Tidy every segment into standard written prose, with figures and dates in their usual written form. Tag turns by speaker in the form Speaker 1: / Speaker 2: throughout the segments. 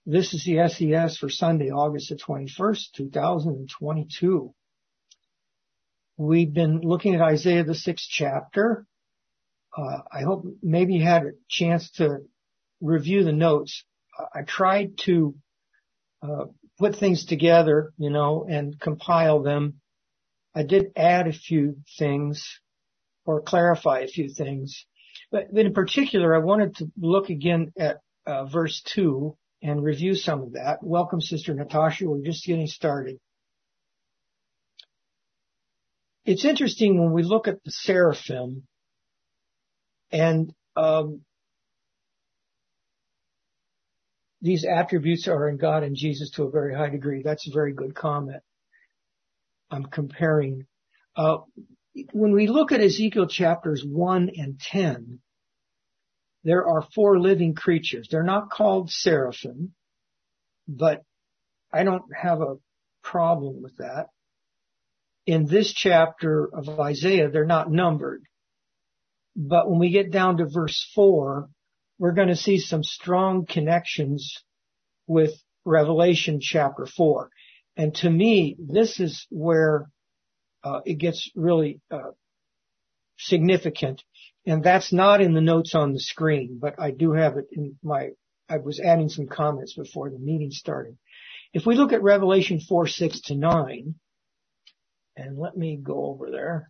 Speaker 1: This is the SES for Sunday, August the 21st, 2022. We've been looking at Isaiah, the 6th chapter. I hope maybe you had a chance to review the notes. I tried to put things together, and compile them. I did add a few things or clarify a few things. But in particular, I wanted to look again at verse 2 and review some of that. Welcome, Sister Natasha. We're just getting started. It's interesting when we look at the seraphim and these attributes are in God and Jesus to a very high degree. That's a very good comment. I'm comparing. When we look at Ezekiel chapters 1 and 10, there are 4 living creatures. They're not called seraphim, but I don't have a problem with that. In this chapter of Isaiah, they're not numbered. But when we get down to verse 4, we're going to see some strong connections with Revelation chapter 4. And to me, this is where it gets really significant. And that's not in the notes on the screen, but I do have it I was adding some comments before the meeting started. If we look at Revelation 4, 6 to 9, and let me go over there.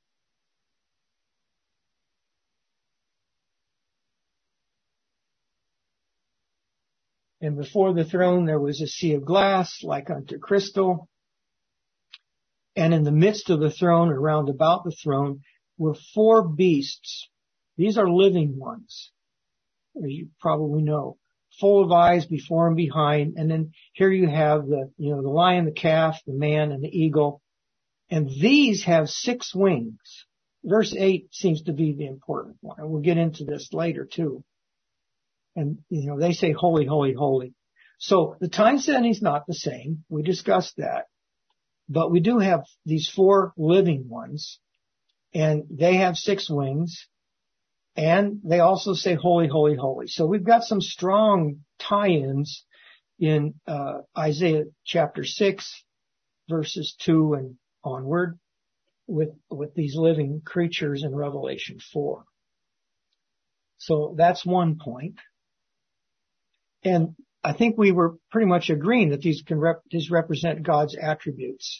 Speaker 1: And before the throne there was a sea of glass like unto crystal. And in the midst of the throne, around about the throne, were 4 beasts. These are living ones, as you probably know, full of eyes before and behind. And then here you have the lion, the calf, the man, and the eagle. And these have 6 wings. Verse 8 seems to be the important one. And we'll get into this later too. And, they say holy, holy, holy. So the time setting is not the same. We discussed that. But we do have these 4 living ones. And they have 6 wings. And they also say holy, holy, holy. So we've got some strong tie-ins in Isaiah chapter 6, verses 2 and onward with these living creatures in Revelation 4. So that's one point. And I think we were pretty much agreeing that these represent God's attributes.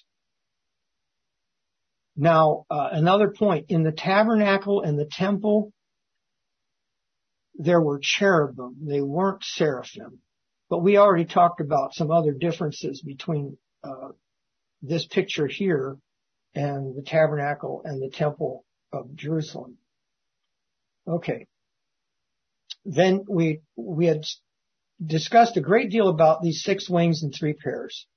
Speaker 1: Now, another point. In the tabernacle and the temple, there were cherubim. They weren't seraphim. But we already talked about some other differences between this picture here and the tabernacle and the temple of Jerusalem. Okay. Then we had discussed a great deal about these 6 wings and 3 pairs.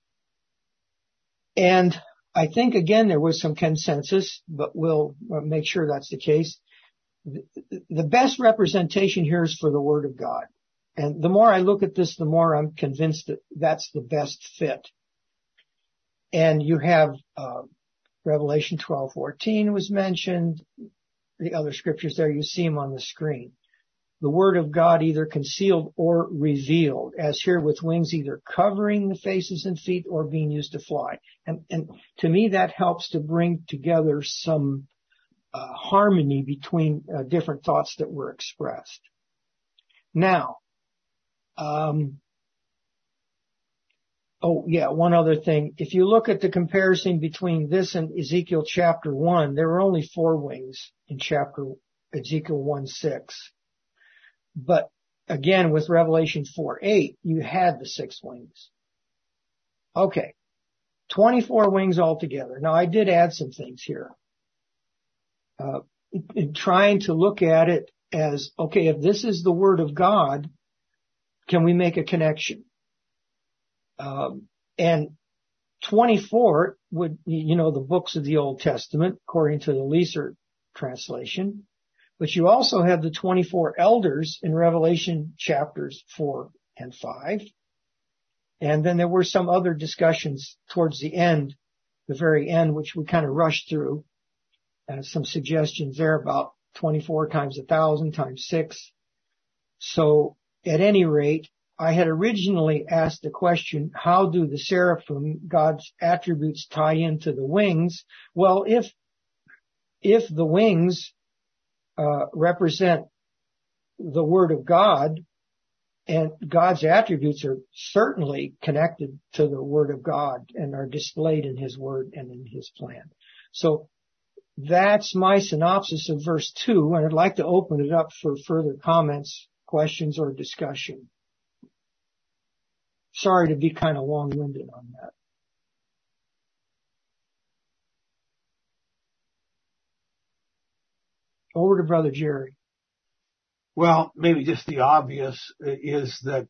Speaker 1: And I think, again, there was some consensus, but we'll make sure that's the case. The best representation here is for the Word of God. And the more I look at this, the more I'm convinced that that's the best fit. And you have Revelation 12:14 was mentioned. The other scriptures there, you see them on the screen. The Word of God either concealed or revealed, as here with wings either covering the faces and feet or being used to fly. And to me, that helps to bring together some harmony between different thoughts that were expressed. Now, one other thing. If you look at the comparison between this and Ezekiel chapter 1, there were only 4 wings in Ezekiel 1:6. But again, with Revelation 4:8, you had the 6 wings. Okay. 24 wings altogether. Now, I did add some things here. In trying to look at it as, okay, if this is the Word of God, can we make a connection? And 24 would, the books of the Old Testament, according to the Leeser translation. But you also have the 24 elders in Revelation chapters 4 and 5. And then there were some other discussions towards the very end, which we kind of rushed through. Some suggestions there about 24 times 1,000 times 6. So at any rate, I had originally asked the question, how do the seraphim, God's attributes, tie into the wings? Well, if the wings represent the Word of God, and God's attributes are certainly connected to the Word of God and are displayed in His Word and in His plan. So that's my synopsis of verse 2, and I'd like to open it up for further comments, questions, or discussion. Sorry to be kind of long-winded on that. Over to Brother Jerry.
Speaker 2: Well, maybe just the obvious is that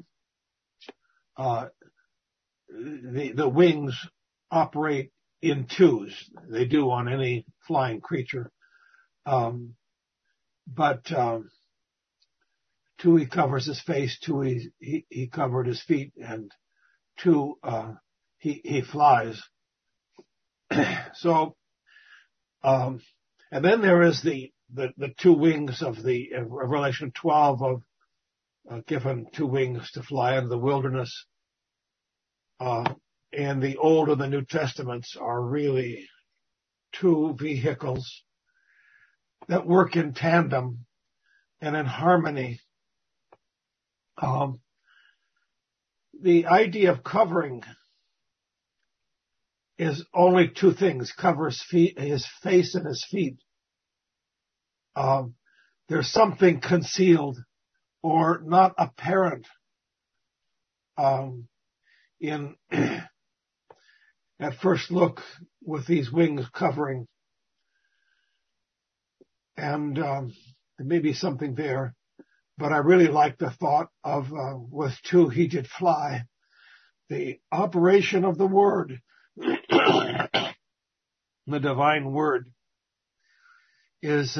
Speaker 2: the wings operate in twos. They do on any flying creature. But two, he covers his face. Two, he covered his feet. And two, he flies. So, and then there is the two wings of the Revelation 12 of given two wings to fly in the wilderness. And the Old and the New Testaments are really two vehicles that work in tandem and in harmony. The idea of covering is only two things: cover his face and his feet. There's something concealed or not apparent in at first look with these wings covering, and there may be something there, but I really like the thought of with two he did fly. The operation of the Word, the divine Word, is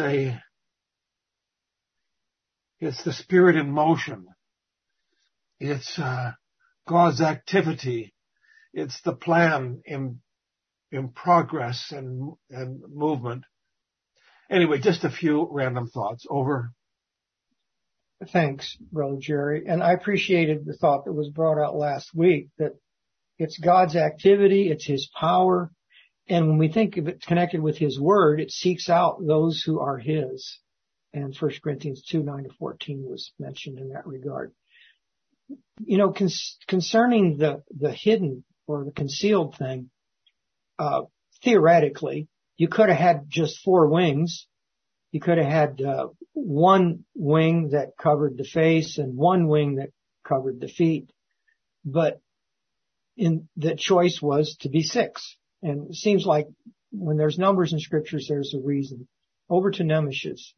Speaker 2: it's the Spirit in motion. It's God's activity. It's the plan in progress and movement. Anyway, just a few random thoughts. Over.
Speaker 1: Thanks, Brother Jerry. And I appreciated the thought that was brought out last week, that it's God's activity, it's His power, and when we think of it connected with His Word, it seeks out those who are His. And 1 Corinthians 2:9-14 was mentioned in that regard. You know, concerning the hidden or the concealed thing, theoretically, you could have had just 4 wings. You could have had one wing that covered the face and one wing that covered the feet. But the choice was to be 6. And it seems like when there's numbers in scriptures, there's a reason. Over to Nemesis.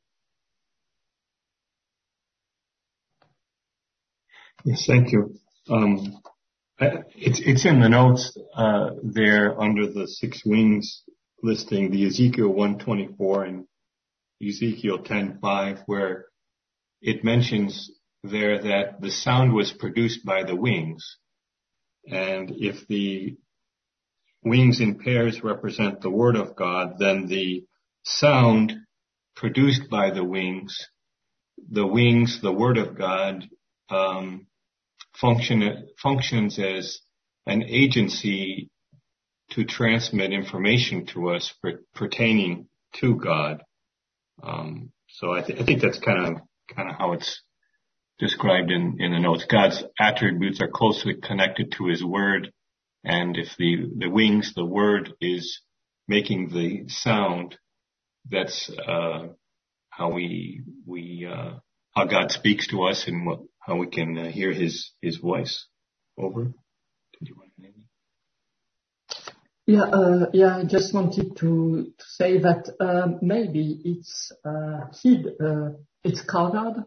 Speaker 3: Yes, thank you. It's in the notes there under the 6 wings listing, the Ezekiel 124 and Ezekiel 10:5, where it mentions there that the sound was produced by the wings. And if the wings in pairs represent the Word of God, then the sound produced by the wings, the Word of God, functions as an agency to transmit information to us pertaining to God. So I think that's kind of how it's described in the notes. God's attributes are closely connected to His Word, and if the wings, the Word, is making the sound, that's how how God speaks to us and how we can hear His voice. Over. Did you want to name it?
Speaker 4: Yeah. I just wanted to say that maybe it's hid, it's covered.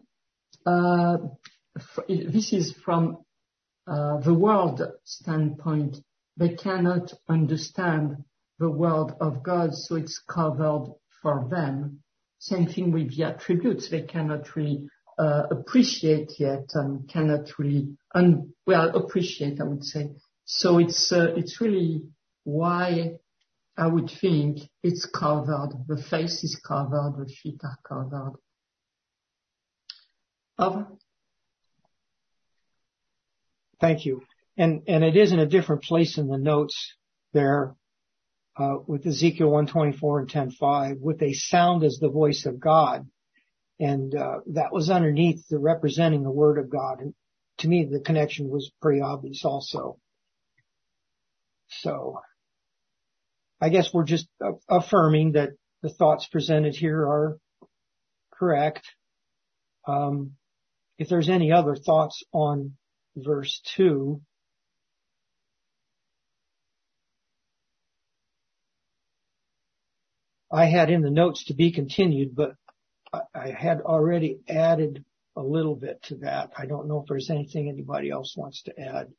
Speaker 4: This is from the world standpoint. They cannot understand the word of God, so it's covered for them. Same thing with the attributes. They cannot really appreciate yet, and cannot really appreciate, I would say. So it's really why I would think it's covered. The face is covered, the feet are covered. Over.
Speaker 1: Thank you. And it is in a different place in the notes there, with Ezekiel 124 and 10:5, with a sound as the voice of God. And, that was underneath the representing the word of God. And to me, the connection was pretty obvious also. So I guess we're just affirming that the thoughts presented here are correct. If there's any other thoughts on verse 2, I had in the notes to be continued, but I had already added a little bit to that. I don't know if there's anything anybody else wants to add.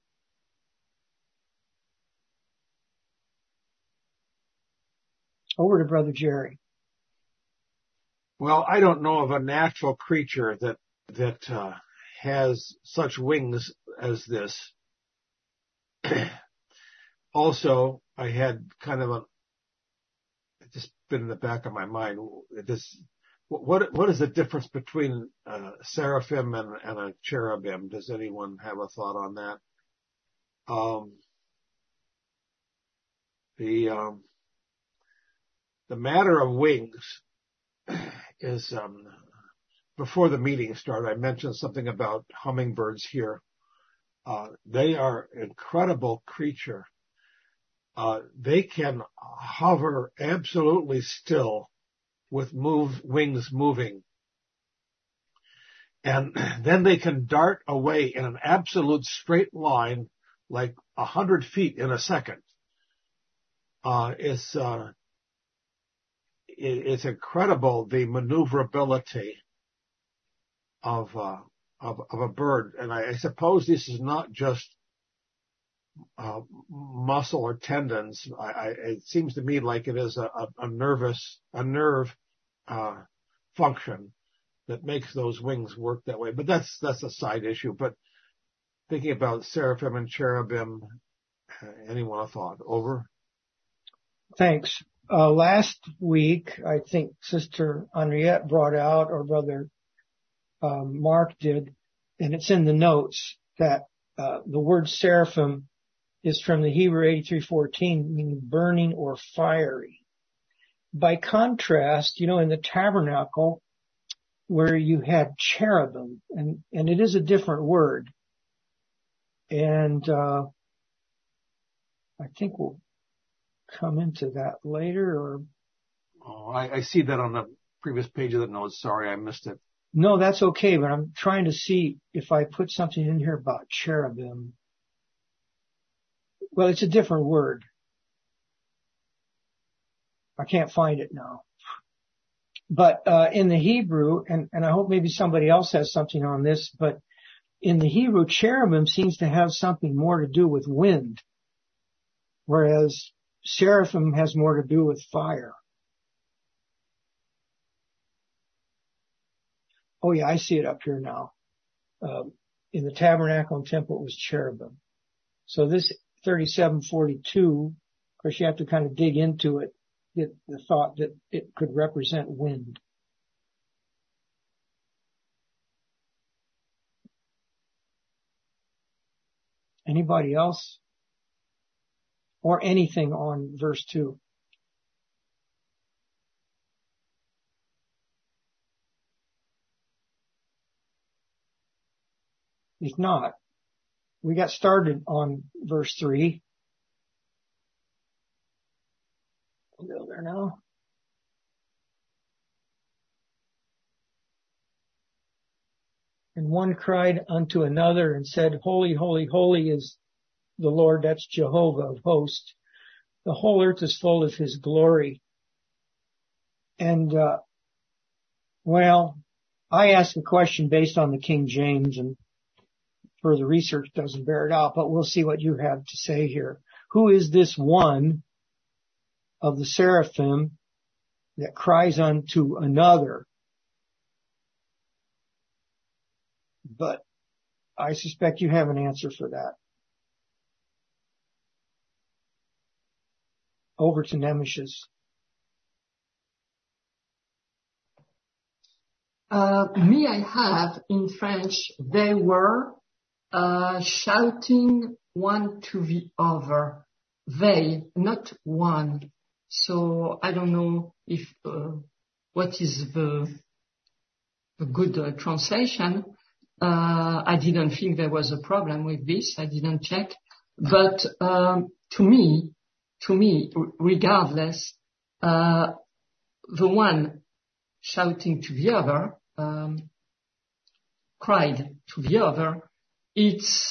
Speaker 1: Over to Brother Jerry.
Speaker 2: Well, I don't know of a natural creature that has such wings as this. Also, I had kind of it just been in the back of my mind. What is the difference between seraphim and a cherubim? Does anyone have a thought on that? The matter of wings is, before the meeting started, I mentioned something about hummingbirds here. They are an incredible creature. They can hover absolutely still with wings moving. And then they can dart away in an absolute straight line, like 100 feet in a second. It's incredible, the maneuverability of a bird. And I suppose this is not just muscle or tendons. It seems to me like it is a nerve function that makes those wings work that way. But that's a side issue. But thinking about seraphim and cherubim, anyone a thought? Over?
Speaker 1: Thanks. Last week, I think Sister Henriette brought out, or Brother Mark did, and it's in the notes, that the word seraphim is from the Hebrew 83:14, meaning burning or fiery. By contrast, in the tabernacle, where you had cherubim, and it is a different word, and I think we'll come into that later. Or
Speaker 2: I see that on the previous page of the notes. Sorry, I missed it.
Speaker 1: No, that's okay, but I'm trying to see if I put something in here about cherubim. Well, it's a different word. I can't find it now. But in the Hebrew, and I hope maybe somebody else has something on this, but in the Hebrew, cherubim seems to have something more to do with wind, whereas seraphim has more to do with fire. Oh yeah, I see it up here now. In the tabernacle and temple, it was cherubim. So this 37:42, of course you have to kind of dig into it, get the thought that it could represent wind. Anybody else? Or anything on verse 2? If not, we got started on verse 3. We'll go there now. And one cried unto another and said, Holy, holy, holy is the Lord, that's Jehovah of hosts. The whole earth is full of his glory. And, I asked the question based on the King James, and further research doesn't bear it out, but we'll see what you have to say here. Who is this one of the seraphim that cries unto another? But I suspect you have an answer for that. Over to Nemesis.
Speaker 4: I have in French, they were, shouting one to the other. They, not one. So I don't know if what is the good translation. I didn't think there was a problem with this. I didn't check. But to me, regardless, the one shouting to the other, cried to the other, it's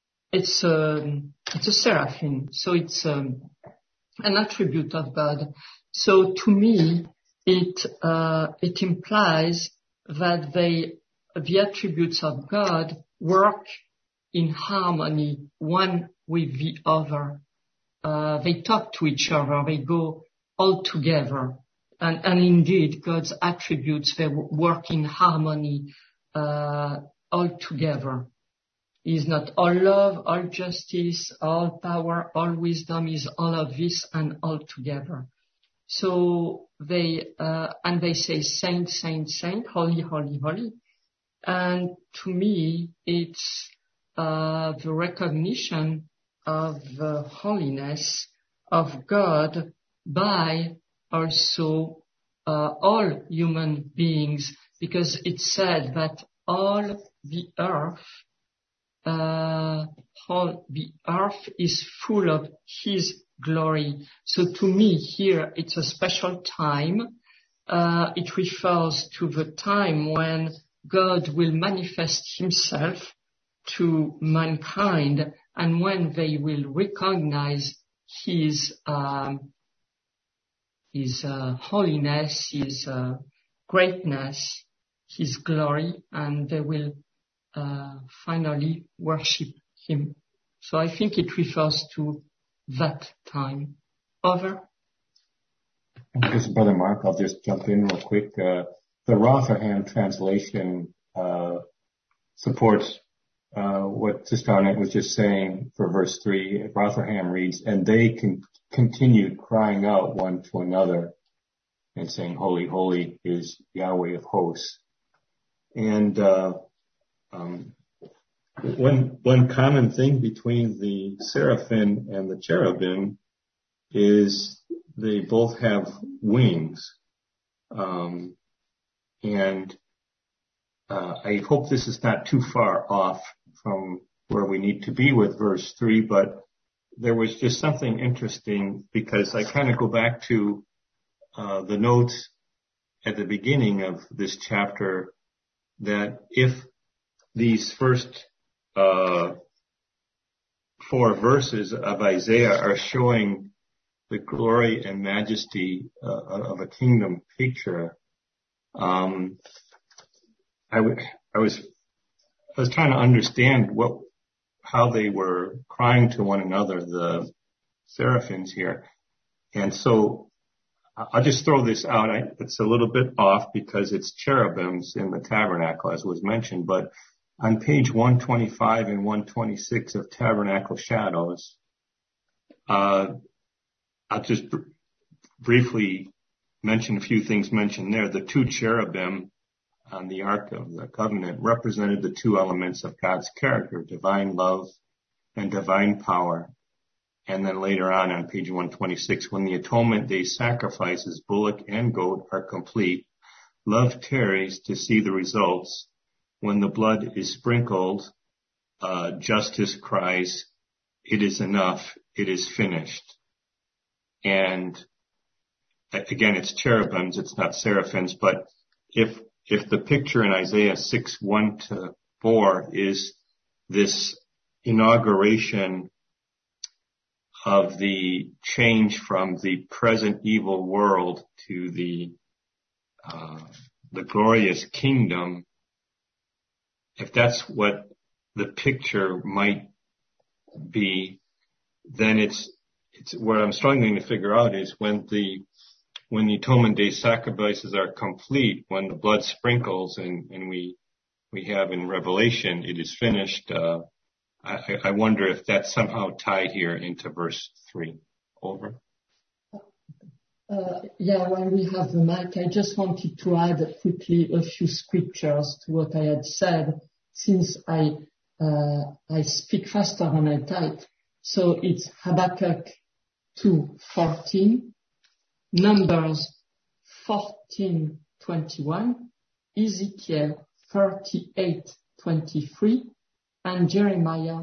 Speaker 4: a seraphim, so it's an attribute of God. So to me, it implies that the attributes of God work in harmony, one with the other. They talk to each other, they go all together. And indeed, God's attributes, they work in harmony, all together. He is not all love, all justice, all power, all wisdom, is all of this and all together. So they say saint, saint, saint, holy, holy, holy. And to me, it's the recognition of the holiness of God by also all human beings, because it said that all the earth is full of His glory. So to me here, it's a special time. It refers to the time when God will manifest Himself to mankind, and when they will recognize His holiness, His greatness, His glory, and they will finally worship Him. So I think it refers to that time. Over.
Speaker 3: This is Brother Mark. I'll just jump in real quick. The Rotherham translation supports what Sister Arnett was just saying for verse 3. Rotherham reads, "And they continued crying out one to another and saying, 'Holy, holy is Yahweh of hosts.'" And one common thing between the seraphim and the cherubim is they both have wings. And I hope this is not too far off from where we need to be with verse 3, but there was just something interesting, because I kind of go back to the notes at the beginning of this chapter, that if these first 4 verses of Isaiah are showing the glory and majesty of a kingdom picture, I was trying to understand how they were crying to one another, the seraphims here. And so I'll just throw this out. It's a little bit off because it's cherubims in the tabernacle, as was mentioned, but on page 125 and 126 of Tabernacle Shadows, I'll just briefly mention a few things mentioned there. The 2 cherubim on the Ark of the Covenant represented the 2 elements of God's character, divine love and divine power. And then later on page 126, when the Atonement Day sacrifices, bullock and goat, are complete, love tarries to see the results. When the blood is sprinkled, justice cries, "It is enough, it is finished." And again, it's cherubims, it's not seraphims, but if the picture in Isaiah 6:1-4 is this inauguration of the change from the present evil world to the glorious kingdom, if that's what the picture might be, then it's what I'm struggling to figure out is when the Atonement Day sacrifices are complete, when the blood sprinkles and we have in Revelation, "It is finished," I wonder if that's somehow tied here into verse 3. Over.
Speaker 4: While we have the mic, I just wanted to add quickly a few scriptures to what I had said, since I I speak faster than I type. So it's Habakkuk 2:14, Numbers 14:21, Ezekiel 38:23, and Jeremiah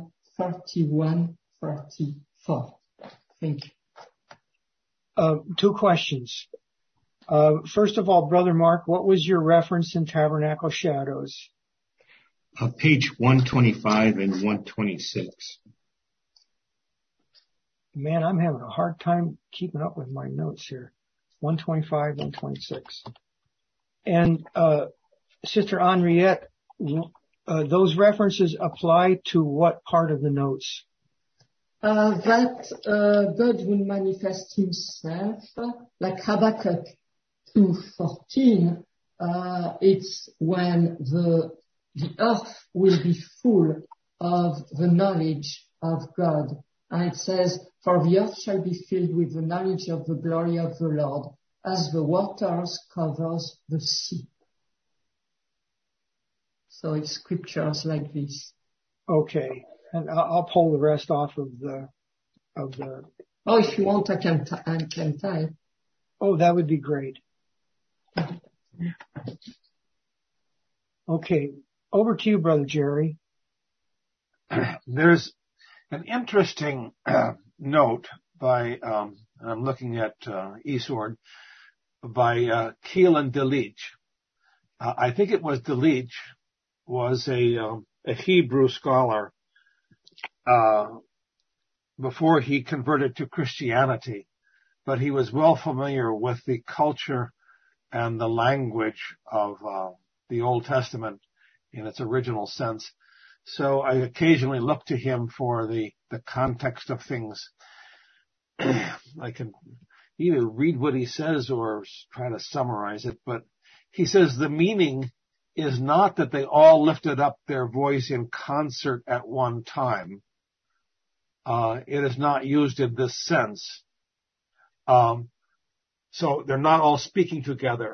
Speaker 4: 31:34. Thank you.
Speaker 1: Two questions. First of all, Brother Mark, what was your reference in Tabernacle Shadows?
Speaker 3: Page 125 and 126.
Speaker 1: Man, I'm having a hard time keeping up with my notes here. 125, 126. And, Sister Henriette, those references apply to what part of the notes?
Speaker 4: That God will manifest himself, like Habakkuk 2:14, it's when the earth will be full of the knowledge of God. And it says, for the earth shall be filled with the knowledge of the glory of the Lord, as the waters covers the sea. So it's scriptures like this.
Speaker 1: Okay. And I'll pull the rest off of the.
Speaker 4: Oh, if you want, I can type.
Speaker 1: Oh, that would be great. Okay. Over to you, Brother Jerry.
Speaker 2: There's an interesting note by, I'm looking at eSword, by Keelan Delich. I think it was Delich, was a Hebrew scholar before he converted to Christianity, but he was well familiar with the culture and the language of the Old Testament in its original sense. So I occasionally look to him for the context of things. I can either read what he says or try to summarize it, but he says the meaning is not that they all lifted up their voice in concert at one time. It is not used in this sense. So they're not all speaking together.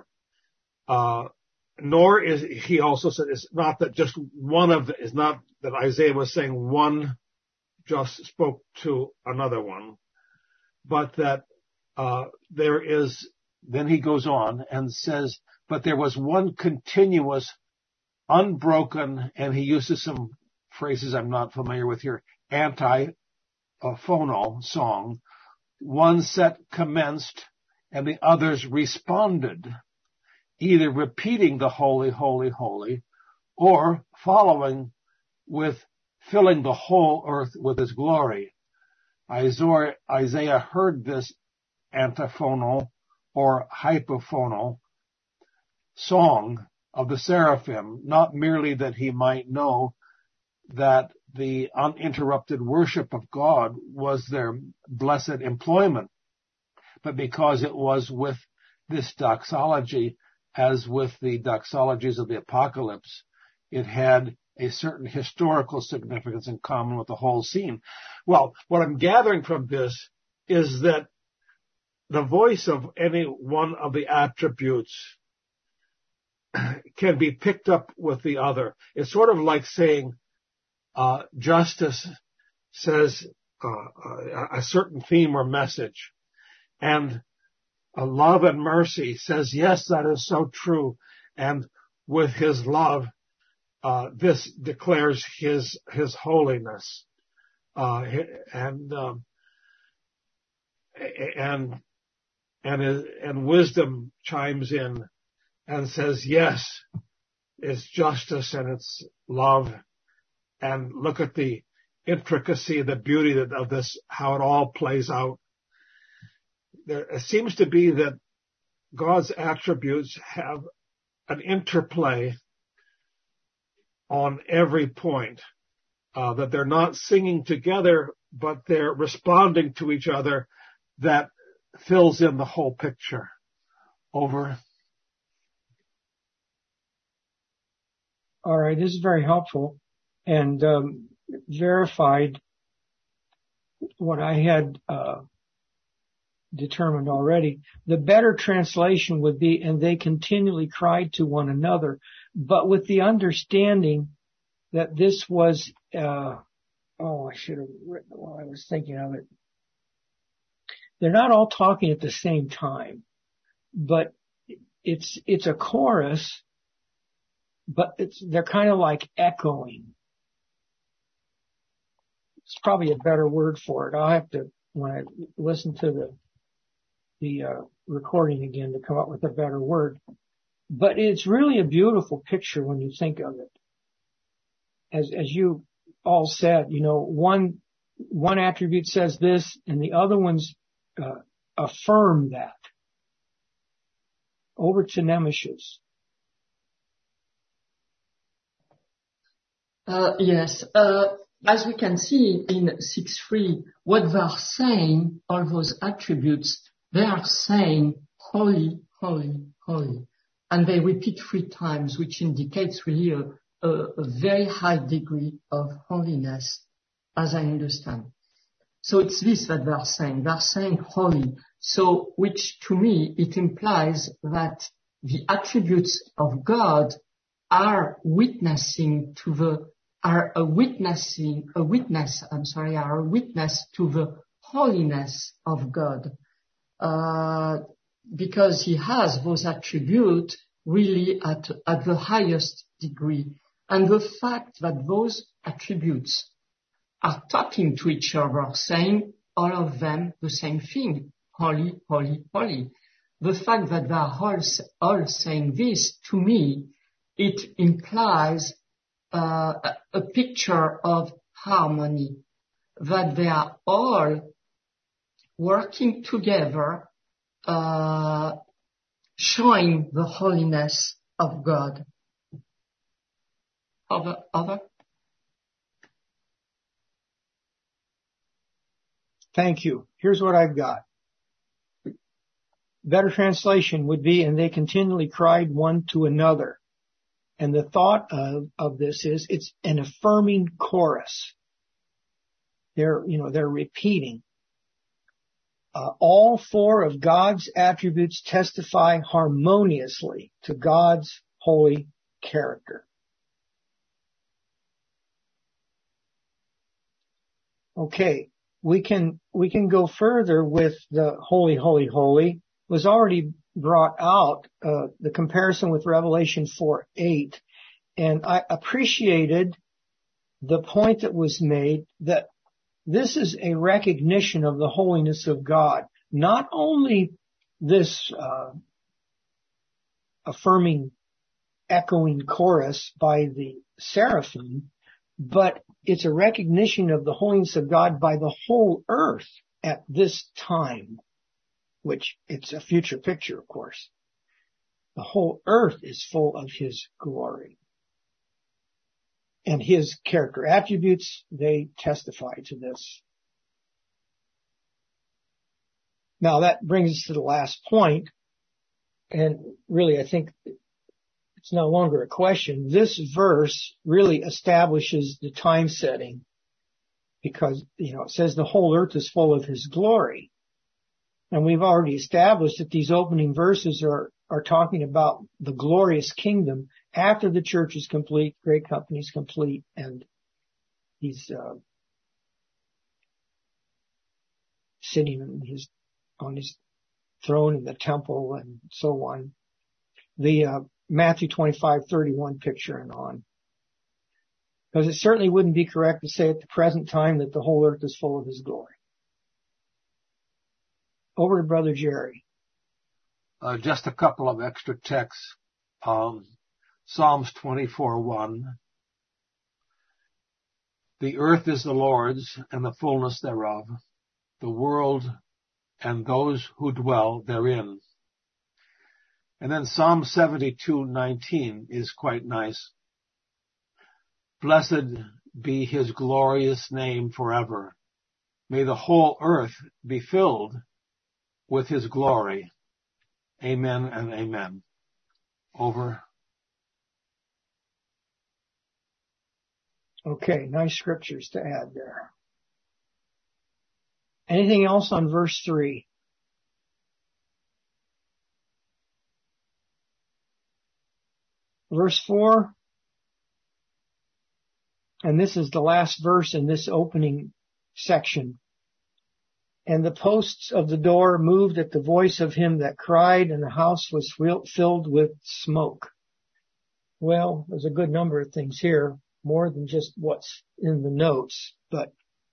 Speaker 2: Nor is, he also said, it's not that just one of the, it's not that Isaiah was saying one just spoke to another one, but that, there is, then he goes on and says, but there was one continuous, unbroken, and he uses some phrases I'm not familiar with here, antiphonal song. One set commenced and the others responded, either repeating the holy, holy, holy, or following with filling the whole earth with his glory. Isaiah heard this antiphonal or hypophonal song of the seraphim, not merely that he might know that the uninterrupted worship of God was their blessed employment, but because it was with this doxology, as with the doxologies of the Apocalypse, it had a certain historical significance in common with the whole scene. Well, what I'm gathering from this is that the voice of any one of the attributes can be picked up with the other. It's sort of like saying, justice says a certain theme or message, and love and mercy says, yes, that is so true. And with his love, this declares his holiness, and wisdom chimes in and says, yes, it's justice and it's love. And look at the intricacy, the beauty of this, how it all plays out. It seems to be that God's attributes have an interplay on every point, that they're not singing together, but they're responding to each other. That fills in the whole picture. Over.
Speaker 1: All right, this is very helpful and verified what I had determined already. The better translation would be, and they continually cried to one another, but with the understanding that this was I should have written it while I was thinking of it. They're not all talking at the same time, but it's a chorus, but they're kind of like echoing. It's probably a better word for it. I'll have to, when I listen to the recording again, to come up with a better word. But it's really a beautiful picture when you think of it. As you all said, one attribute says this and the other ones affirm that. Over to Nemesis.
Speaker 4: Yes. As we can see in 6.3, what they are saying, all those attributes, they are saying holy, holy, holy. And they repeat 3 times, which indicates really a very high degree of holiness, as I understand. So it's this that they are saying. They are saying holy. So, which to me, it implies that the attributes of God are witnessing to the are a witness to the holiness of God, because He has those attributes really at the highest degree. And the fact that those attributes are talking to each other, saying all of them the same thing, holy, holy, holy. The fact that they are all saying this, to me, it implies a picture of harmony, that they are all working together, showing the holiness of God. Other?
Speaker 1: Thank you. Here's what I've got. Better translation would be, and they continually cried one to another. And the thought of this is, it's an affirming chorus. They're repeating. All 4 of God's attributes testify harmoniously to God's holy character. Okay, we can go further with the holy, holy, holy. Was already brought out, the comparison with Revelation 4:8, and I appreciated the point that was made that this is a recognition of the holiness of God. Not only this affirming, echoing chorus by the seraphim, but it's a recognition of the holiness of God by the whole earth at this time, which it's a future picture, of course. The whole earth is full of His glory. And His character attributes, they testify to this. Now that brings us to the last point, and really I think it's no longer a question. This verse really establishes the time setting, because, it says the whole earth is full of His glory. And we've already established that these opening verses are talking about the glorious kingdom after the church is complete, great company is complete, and He's sitting on his throne in the temple and so on. The Matthew 25:31 picture and on. Because it certainly wouldn't be correct to say at the present time that the whole earth is full of His glory. Over to Brother Jerry.
Speaker 2: Just a couple of extra texts. Psalms 24:1. The earth is the Lord's and the fullness thereof, the world and those who dwell therein. And then Psalm 72:19 is quite nice. Blessed be His glorious name forever. May the whole earth be filled with His glory. Amen and amen. Over.
Speaker 1: Okay, nice scriptures to add there. Anything else on verse 3? Verse 4. And this is the last verse in this opening section. And the posts of the door moved at the voice of him that cried, and the house was filled with smoke. Well, there's a good number of things here, more than just what's in the notes, but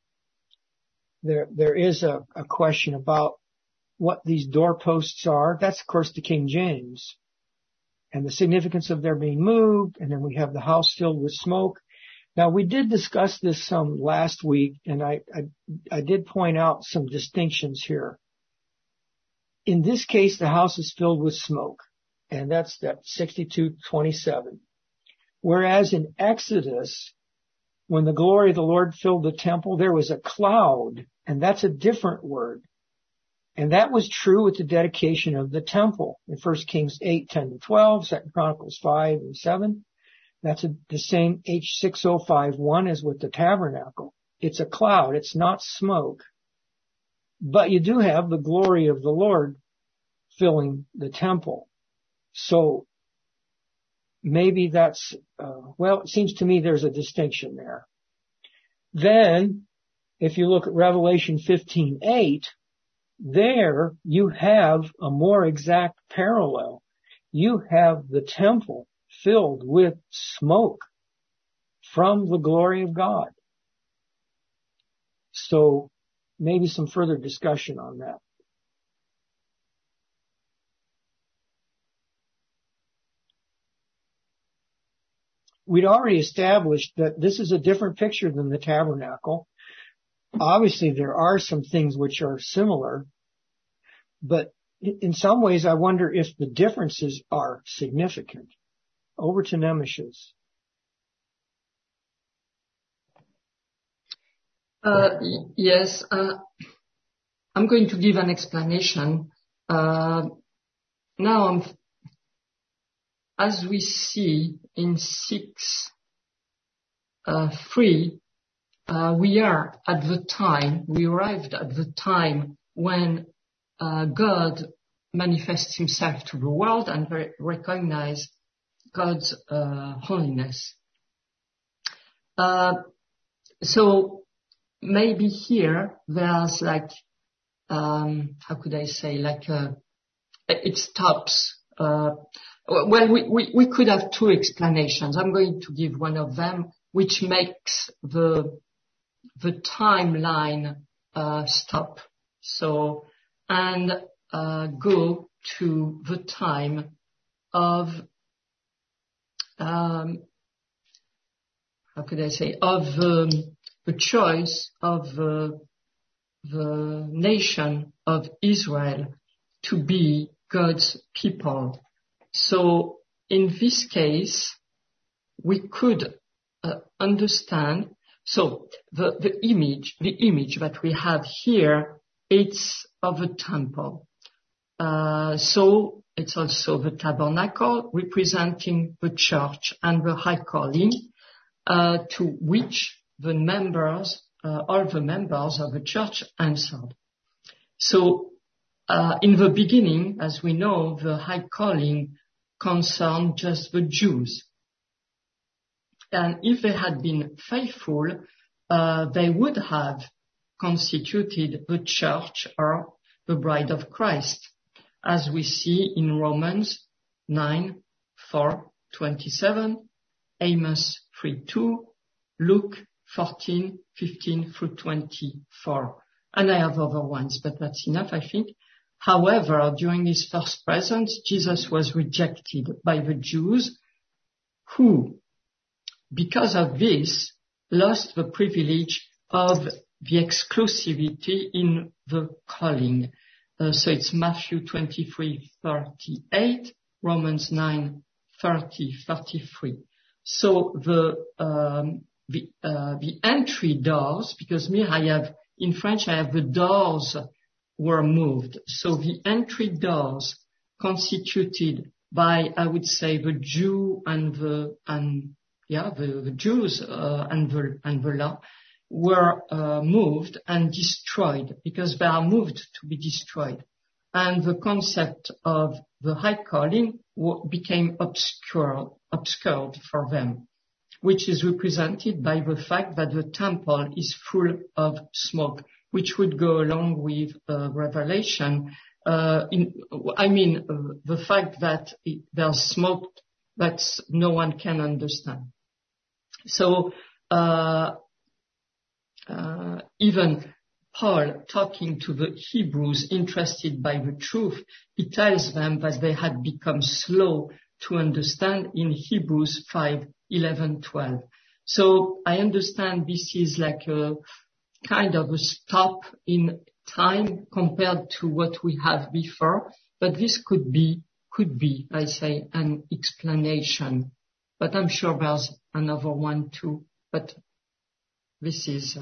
Speaker 1: there is a question about what these doorposts are. That's, of course, the King James, and the significance of their being moved, and then we have the house filled with smoke. Now, we did discuss this some last week, and I did point out some distinctions here. In this case, the house is filled with smoke, and that's that 62:27. Whereas in Exodus, when the glory of the Lord filled the temple, there was a cloud, and that's a different word. And that was true with the dedication of the temple in 1 Kings 8:10-12, 2 Chronicles 5:7. That's the same H6051 as with the tabernacle. It's a cloud. It's not smoke. But you do have the glory of the Lord filling the temple. So maybe that's, it seems to me there's a distinction there. Then, if you look at Revelation 15:8, there you have a more exact parallel. You have the temple filled with smoke from the glory of God. So maybe some further discussion on that. We'd already established that this is a different picture than the tabernacle. Obviously, there are some things which are similar, but in some ways, I wonder if the differences are significant. Over to Nemesis.
Speaker 4: Yes, I'm going to give an explanation. Now, as we see in 6:3, we arrived at the time when God manifests himself to the world and recognize God's holiness. So maybe here there's it stops. We could have two explanations. I'm going to give one of them, which makes the timeline stop. So and go to the time of the choice of the nation of Israel to be God's people. So in this case, we could understand. So the image that we have here, it's of a temple. So it's also the tabernacle representing the church and the high calling, to which all the members of the church answered. So, in the beginning, as we know, the high calling concerned just the Jews. And if they had been faithful, they would have constituted the church or the bride of Christ, as we see in Romans 9:4-27, Amos 3:2, Luke 14:15-24. And I have other ones, but that's enough, I think. However, during his first presence, Jesus was rejected by the Jews who, because of this, lost the privilege of the exclusivity in the calling. So it's Matthew 23:38, Romans 9:30-33. So the entry doors, because in French I have the doors were moved. So the entry doors constituted by, I would say, the Jew and the Jews and the law were moved and destroyed, because they are moved to be destroyed. And the concept of the high calling became obscured for them. which is represented by the fact that the temple is full of smoke, which would go along with Revelation. The fact that there's smoke that no one can understand. So even Paul, talking to the Hebrews interested by the truth, he tells them that they had become slow to understand in Hebrews 5:11-12. So I understand this is like a kind of a stop in time compared to what we have before, but this could be, I say, an explanation. But I'm sure there's another one too. But this is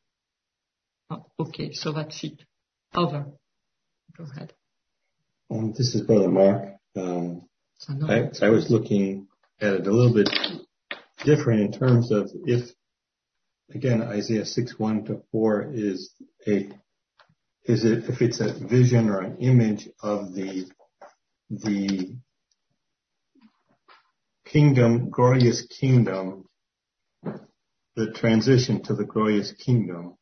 Speaker 4: okay. So that's it. Over. Go ahead.
Speaker 3: This is Brother Mark. I was looking at it a little bit different in terms of if, again, Isaiah 6:1-4 if it's a vision or an image of the kingdom, glorious kingdom, the transition to the glorious kingdom.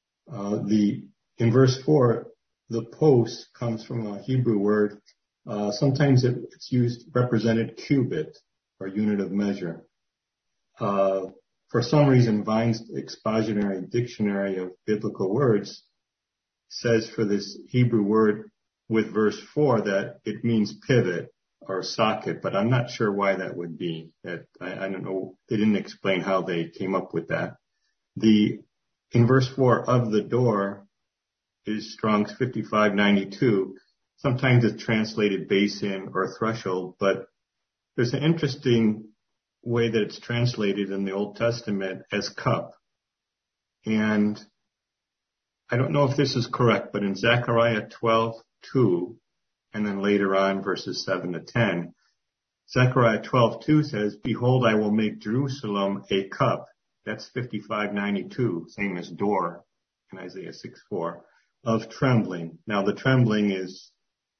Speaker 3: In verse 4, the pos comes from a Hebrew word. Sometimes it's represented cubit or unit of measure. For some reason, Vine's expositionary dictionary of biblical words says for this Hebrew word with verse 4 that it means pivot or socket, but I'm not sure why that would be. I don't know. They didn't explain how they came up with that. In verse 4, of the door is Strong's 5592. Sometimes it's translated basin or threshold, but there's an interesting way that it's translated in the Old Testament as cup. And I don't know if this is correct, but in Zechariah 12:2, and then later on verses 7-10, Zechariah 12:2 says, "Behold, I will make Jerusalem a cup." That's 5592, same as door in Isaiah 6:4, of trembling. Now the trembling is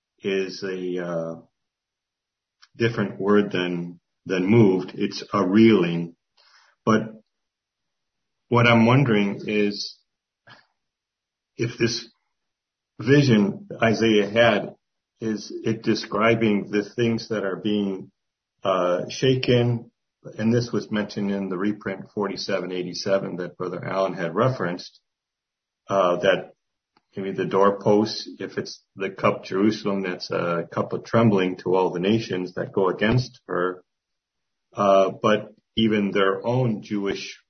Speaker 3: a different word than moved. It's a reeling. But what I'm wondering is if this vision Isaiah had, is it describing the things that are being shaken? And this was mentioned in the reprint 4787 that Brother Allen had referenced, that maybe the doorposts, if it's the cup Jerusalem, that's a cup of trembling to all the nations that go against her. But even their own Jewish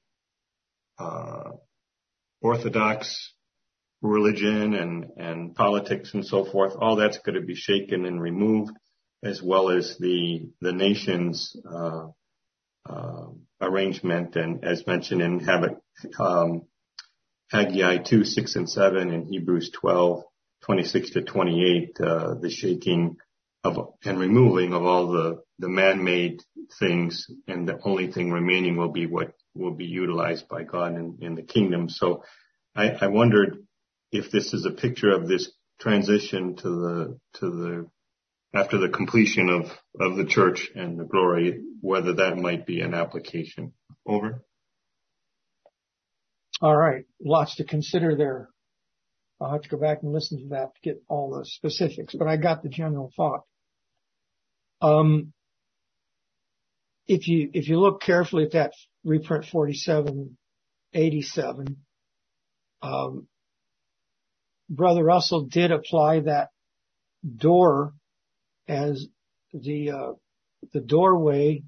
Speaker 3: Orthodox religion and politics and so forth, all that's going to be shaken and removed, as well as the nation's arrangement, and as mentioned in Haggai 2:6-7, and Hebrews 12:26-28, the shaking of and removing of all the man-made things, and the only thing remaining will be what will be utilized by God in the kingdom. So I wondered if this is a picture of this transition to the after the completion of the church and the glory, whether that might be an application. Over.
Speaker 1: All right. Lots to consider there. I'll have to go back and listen to that to get all the specifics, but I got the general thought. If you look carefully at that reprint 4787, Brother Russell did apply that door as the doorway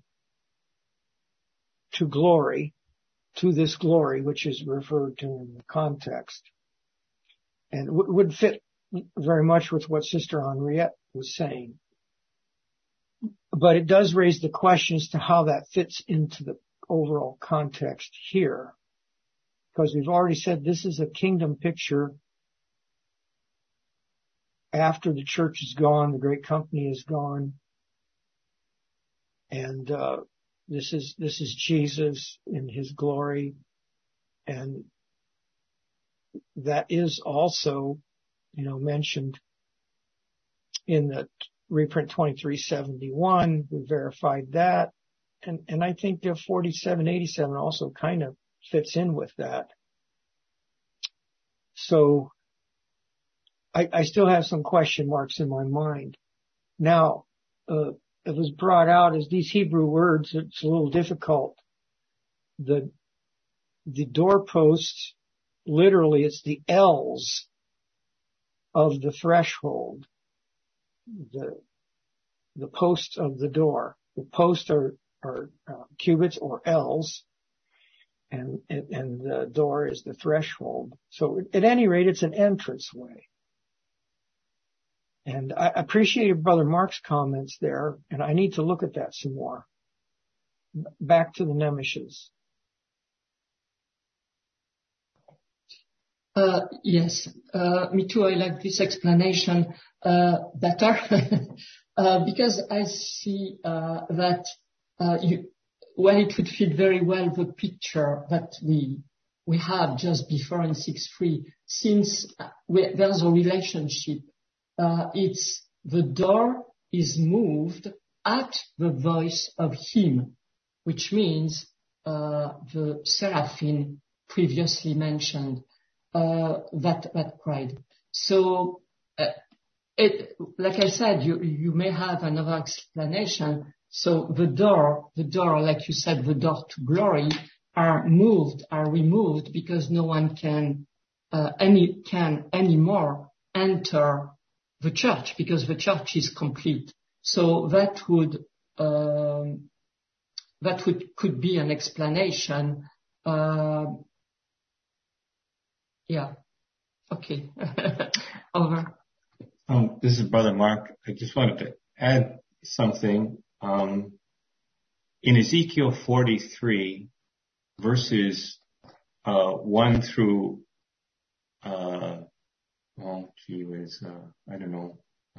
Speaker 1: to glory, to this glory, which is referred to in the context, and would fit very much with what Sister Henriette was saying. But it does raise the question as to how that fits into the overall context here, because we've already said this is a kingdom picture after the church is gone, the great company is gone, and this is Jesus in his glory, and that is also, mentioned in the reprint 2371. We verified that. And I think the 4787 also kind of fits in with that. So I still have some question marks in my mind. Now, it was brought out as these Hebrew words, it's a little difficult. The doorposts, literally it's the L's of the threshold, the posts of the door. The posts are cubits or L's, and the door is the threshold. So at any rate, it's an entranceway. And I appreciated Brother Mark's comments there, and I need to look at that some more. Back to the Nemishes.
Speaker 4: Yes, me too. I like this explanation better because I see that it would fit very well the picture that we have just before in 6:3. Since there's a relationship, it's the door is moved at the voice of Him, which means the seraphim previously mentioned. That cried. So, like I said, you may have another explanation. So the door, like you said, the door to glory are removed because no one can anymore enter the church because the church is complete. So that could be an explanation. Yeah. Okay. Over.
Speaker 3: This is Brother Mark. I just wanted to add something. In Ezekiel 43, verses 1 through I don't know.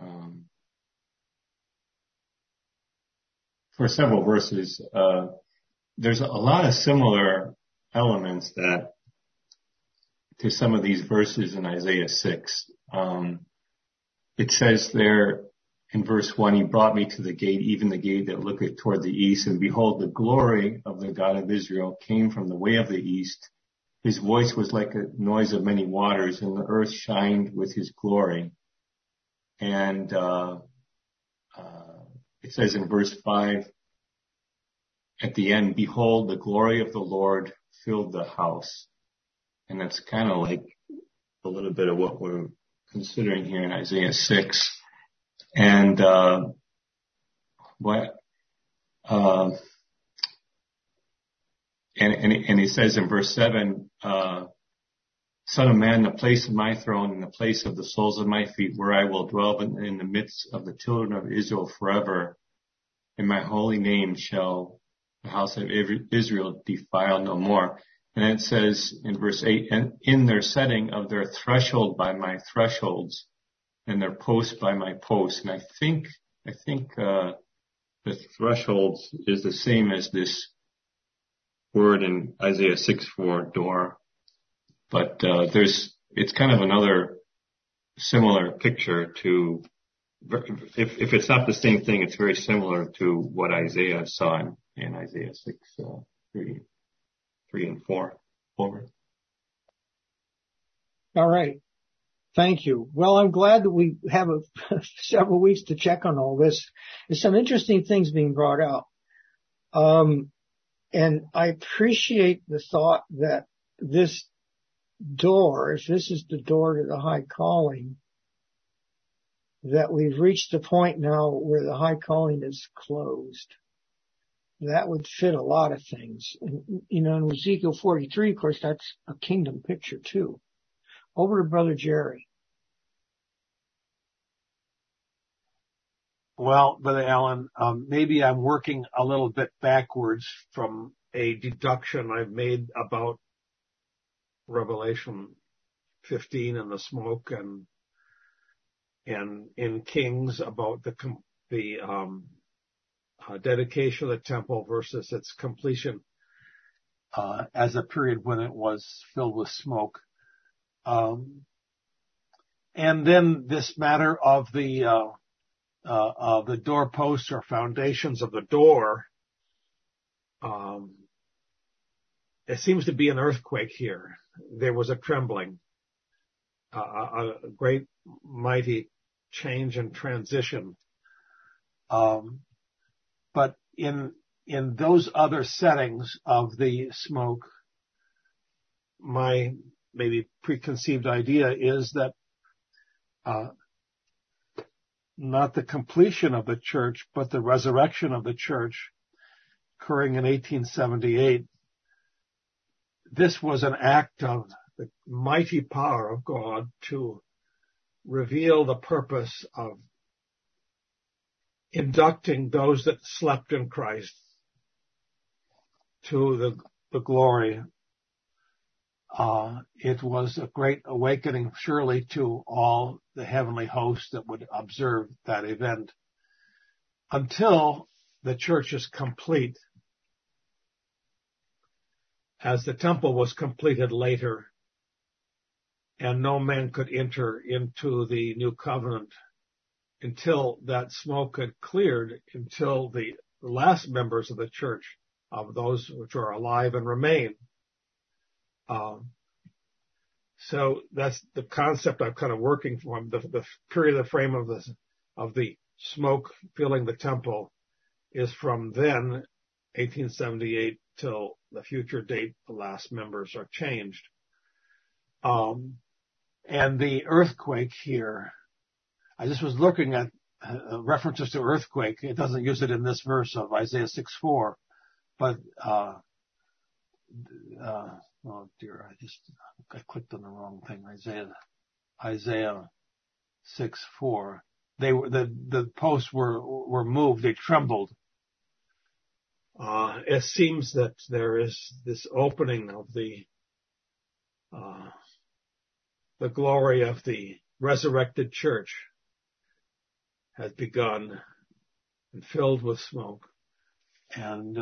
Speaker 3: For several verses, there's a lot of similar elements to some of these verses in Isaiah 6. It says there in verse 1, He brought me to the gate, even the gate that looketh toward the east, and behold, the glory of the God of Israel came from the way of the east. His voice was like a noise of many waters, and the earth shined with His glory. And it says in verse 5, at the end, behold, the glory of the Lord filled the house. And that's kind of like a little bit of what we're considering here in Isaiah 6. And he says in verse 7, Son of man, the place of my throne and the place of the soles of my feet, where I will dwell in the midst of the children of Israel forever. In my holy name shall the house of Israel defile no more. And it says in verse 8, and in their setting of their threshold by my thresholds, and their post by my posts. And I think the thresholds is the same as this word in Isaiah 6 for door. But it's kind of another similar picture to, if it's not the same thing, it's very similar to what Isaiah saw in Isaiah 6, 3 and 4. Over.
Speaker 1: All right. Thank you. Well, I'm glad that we have several weeks to check on all this. There's some interesting things being brought out. And I appreciate the thought that this door, if this is the door to the high calling, that we've reached the point now where the high calling is closed. That would fit a lot of things. And, in Ezekiel 43, of course, that's a kingdom picture too. Over to Brother Jerry.
Speaker 2: Well, Brother Allen, maybe I'm working a little bit backwards from a deduction I've made about Revelation 15 and the smoke, and in Kings about the dedication of the temple versus its completion as a period when it was filled with smoke. And then this matter of the doorposts or foundations of the door It seems to be an earthquake here. There was a trembling, a great mighty change and transition. But in those other settings of the smoke, my maybe preconceived idea is that not the completion of the church, but the resurrection of the church occurring in 1878. This was an act of the mighty power of God to reveal the purpose of inducting those that slept in Christ to the glory. It was a great awakening, surely, to all the heavenly hosts that would observe that event. Until the church is complete, as the temple was completed later, and no man could enter into the new covenant until that smoke had cleared, until the last members of the church, of those which are alive and remain. So that's the concept I'm kind of working from. The period of the frame of the smoke filling the temple is from then, 1878, till the future date the last members are changed. And the earthquake here, I just was looking at references to earthquake. It doesn't use it in this verse of Isaiah 6:4, but oh dear, I clicked on the wrong thing. Isaiah 6:4. The posts were moved. They trembled. It seems that there is this opening of the glory of the resurrected church has begun and filled with smoke, and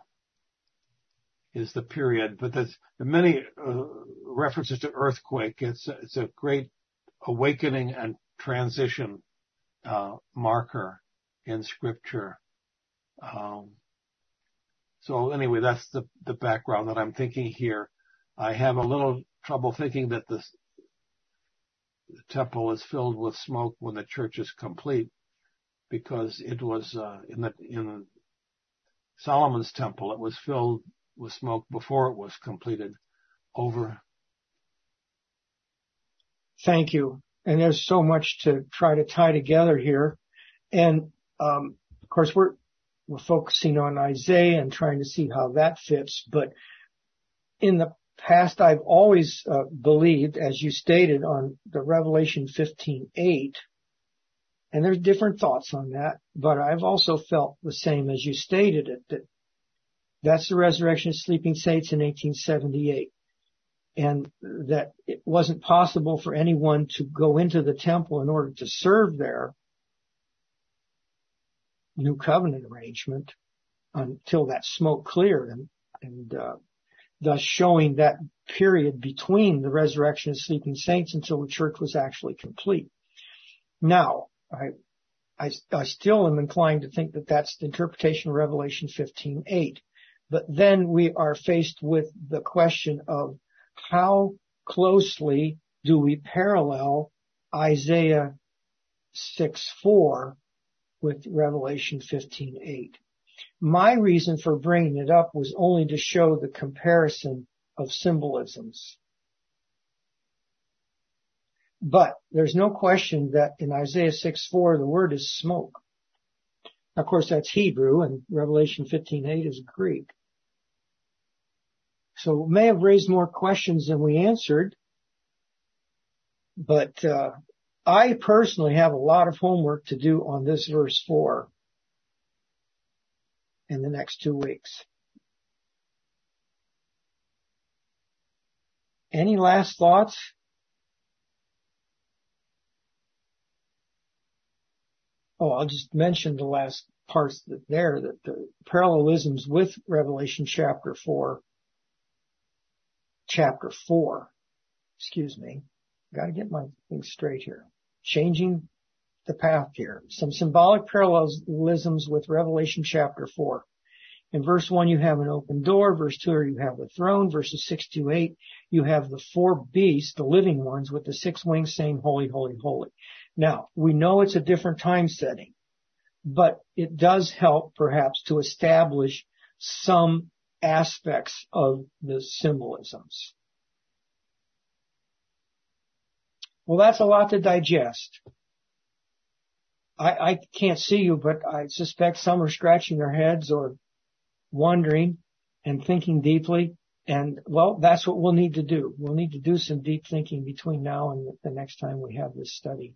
Speaker 2: is the period. But there's many references to earthquake. It's a great awakening and transition marker in Scripture. So anyway, that's the background that I'm thinking here. I have a little trouble thinking that the temple is filled with smoke when the church is complete, because it was in Solomon's temple, it was filled with smoke before it was completed. Over.
Speaker 1: Thank you. And there's so much to try to tie together here. And of course, we're focusing on Isaiah and trying to see how that fits. But in the past, I've always believed, as you stated, on the Revelation 15:8, and there's different thoughts on that, but I've also felt the same as you stated it, that's the resurrection of sleeping saints in 1878, and that it wasn't possible for anyone to go into the temple in order to serve their new covenant arrangement until that smoke cleared, and thus showing that period between the resurrection of sleeping saints until the church was actually complete. Now, I still am inclined to think that that's the interpretation of Revelation 15:8. But then we are faced with the question of how closely do we parallel Isaiah 6:4 with Revelation 15:8. My reason for bringing it up was only to show the comparison of symbolisms. But there's no question that in Isaiah 6:4 the word is smoke. Of course, that's Hebrew, and Revelation 15:8 is Greek. So it may have raised more questions than we answered, but I personally have a lot of homework to do on this verse 4 in the next 2 weeks. Any last thoughts? Oh, I'll just mention the last parts that the parallelisms with Revelation chapter 4. Excuse me. Got to get my things straight here. Changing the path here. Some symbolic parallelisms with Revelation chapter 4. In verse 1, you have an open door. Verse 2, you have a throne. Verses 6 to 8, you have the four beasts, the living ones, with the 6 wings saying, holy, holy, holy. Now, we know it's a different time setting, but it does help perhaps to establish some aspects of the symbolisms. Well, that's a lot to digest. I can't see you, but I suspect some are scratching their heads or wondering and thinking deeply. And, well, that's what we'll need to do. We'll need to do some deep thinking between now and the next time we have this study.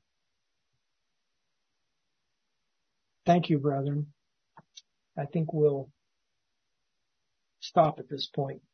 Speaker 1: Thank you, brethren. I think we'll stop at this point.